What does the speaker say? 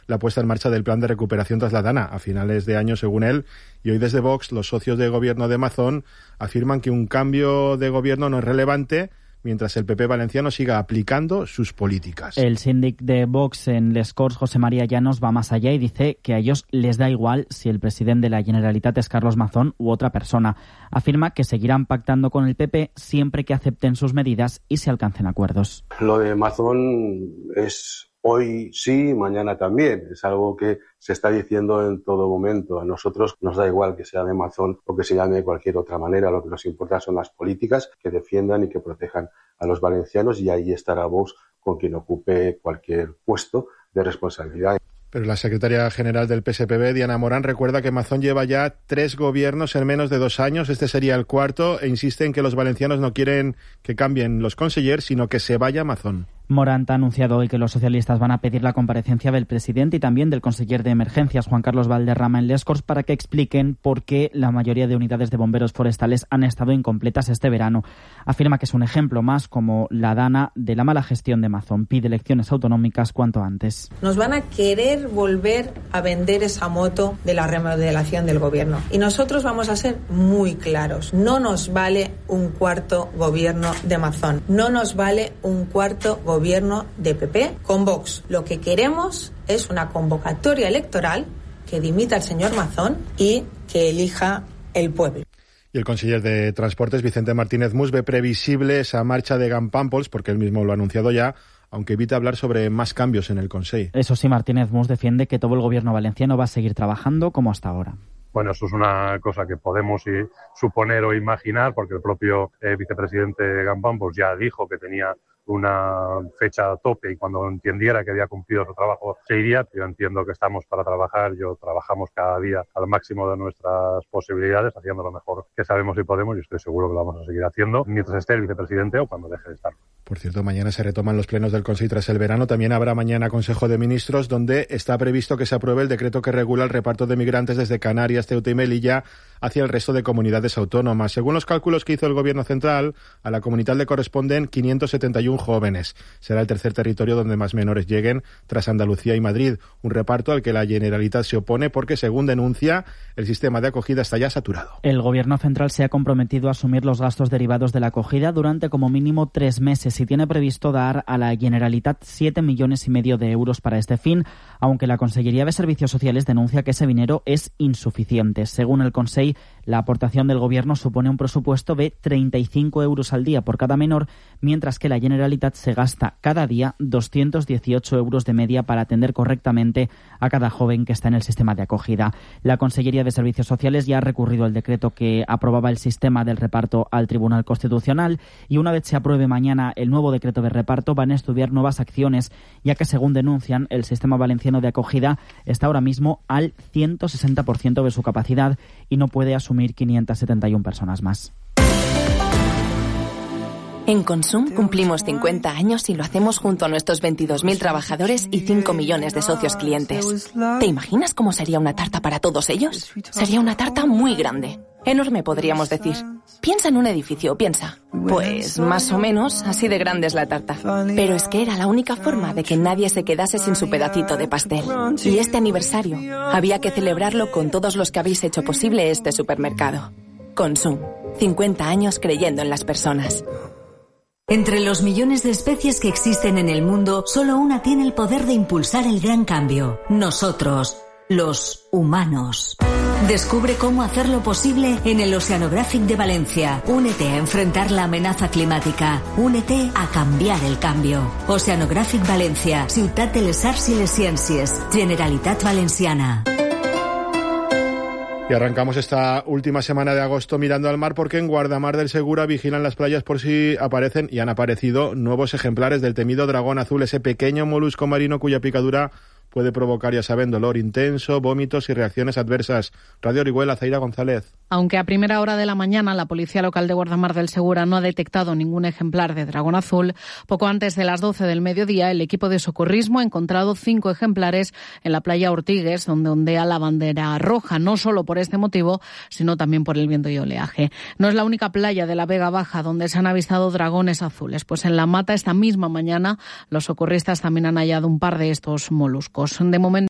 la puesta en marcha del plan de recuperación tras la Dana a finales de año, según él. Y hoy desde Vox, los socios de gobierno de Mazón afirman que un cambio de gobierno no es relevante mientras el PP valenciano siga aplicando sus políticas. El síndic de Vox en Les Corts, José María Llanos, va más allá y dice que a ellos les da igual si el presidente de la Generalitat es Carlos Mazón u otra persona. Afirma que seguirán pactando con el PP siempre que acepten sus medidas y se alcancen acuerdos. Lo de Mazón es hoy sí, mañana también. Es algo que se está diciendo en todo momento. A nosotros nos da igual que se llame Mazón o que se llame de cualquier otra manera. Lo que nos importa son las políticas que defiendan y que protejan a los valencianos, y ahí estará Vox con quien ocupe cualquier puesto de responsabilidad. Pero la secretaria general del PSPB, Diana Morán, recuerda que Mazón lleva ya 3 gobiernos en menos de 2 años. Este sería el cuarto, e insiste en que los valencianos no quieren que cambien los consellers, sino que se vaya Mazón. Morant ha anunciado hoy que los socialistas van a pedir la comparecencia del presidente y también del conseller de emergencias, Juan Carlos Valderrama, en Les Corts, para que expliquen por qué la mayoría de unidades de bomberos forestales han estado incompletas este verano. Afirma que es un ejemplo más, como la Dana, de la mala gestión de Mazón. Pide elecciones autonómicas cuanto antes. Nos van a querer volver a vender esa moto de la remodelación del gobierno. Y nosotros vamos a ser muy claros. No nos vale un cuarto gobierno de Mazón. No nos vale un cuarto gobierno de PP con Vox. Lo que queremos es una convocatoria electoral que dimita al señor Mazón y que elija el pueblo. Y el conseller de Transportes, Vicente Martínez Mus, ve previsible esa marcha de Gampampols, porque él mismo lo ha anunciado ya, aunque evita hablar sobre más cambios en el Consell. Eso sí, Martínez Mus defiende que todo el gobierno valenciano va a seguir trabajando como hasta ahora. Bueno, eso es una cosa que podemos suponer o imaginar, porque el propio vicepresidente Gampampols ya dijo que tenía una fecha a tope y cuando entendiera que había cumplido su trabajo se iría. Yo entiendo que estamos para trabajar, trabajamos cada día al máximo de nuestras posibilidades, haciendo lo mejor que sabemos y podemos, y estoy seguro que lo vamos a seguir haciendo mientras esté el vicepresidente o cuando deje de estarlo. Por cierto, mañana se retoman los plenos del Consell tras el verano. También habrá mañana Consejo de Ministros, donde está previsto que se apruebe el decreto que regula el reparto de migrantes desde Canarias, Ceuta y Melilla hacia el resto de comunidades autónomas. Según los cálculos que hizo el Gobierno central, a la comunidad le corresponden 571 jóvenes. Será el tercer territorio donde más menores lleguen, tras Andalucía y Madrid. Un reparto al que la Generalitat se opone porque, según denuncia, el sistema de acogida está ya saturado. El Gobierno central se ha comprometido a asumir los gastos derivados de la acogida durante como mínimo 3 meses y tiene previsto dar a la Generalitat 7,5 millones de euros para este fin, aunque la Consellería de Servicios Sociales denuncia que ese dinero es insuficiente. Según el Consell, la aportación del Gobierno supone un presupuesto de 35 euros al día por cada menor, mientras que la Generalitat se gasta cada día 218 euros de media para atender correctamente a cada joven que está en el sistema de acogida. La Consellería de Servicios Sociales ya ha recurrido al decreto que aprobaba el sistema del reparto al Tribunal Constitucional, y una vez se apruebe mañana el nuevo decreto de reparto van a estudiar nuevas acciones, ya que, según denuncian, el sistema valenciano de acogida está ahora mismo al 160% de su capacidad y no puede asumir 571 personas más. En Consum cumplimos 50 años y lo hacemos junto a nuestros 22.000 trabajadores y 5 millones de socios clientes. ¿Te imaginas cómo sería una tarta para todos ellos? Sería una tarta muy grande. Enorme, podríamos decir. Piensa en un edificio, piensa. Pues más o menos así de grande es la tarta. Pero es que era la única forma de que nadie se quedase sin su pedacito de pastel. Y este aniversario había que celebrarlo con todos los que habéis hecho posible este supermercado. Consum. 50 años creyendo en las personas. Entre los millones de especies que existen en el mundo, solo una tiene el poder de impulsar el gran cambio. Nosotros, los humanos. Descubre cómo hacerlo posible en el Oceanographic de Valencia. Únete a enfrentar la amenaza climática. Únete a cambiar el cambio. Oceanographic Valencia, Ciutat de les Arts i les Ciències, Generalitat Valenciana. Y arrancamos esta última semana de agosto mirando al mar, porque en Guardamar del Segura vigilan las playas por si aparecen y han aparecido nuevos ejemplares del temido dragón azul, ese pequeño molusco marino cuya picadura puede provocar, ya saben, dolor intenso, vómitos y reacciones adversas. Radio Orihuela, Zaira González. Aunque a primera hora de la mañana la Policía Local de Guardamar del Segura no ha detectado ningún ejemplar de dragón azul, poco antes de las 12 del mediodía el equipo de socorrismo ha encontrado 5 ejemplares en la playa Ortigues, donde ondea la bandera roja, no solo por este motivo, sino también por el viento y oleaje. No es la única playa de la Vega Baja donde se han avistado dragones azules, pues en La Mata esta misma mañana los socorristas también han hallado un par de estos moluscos. De momento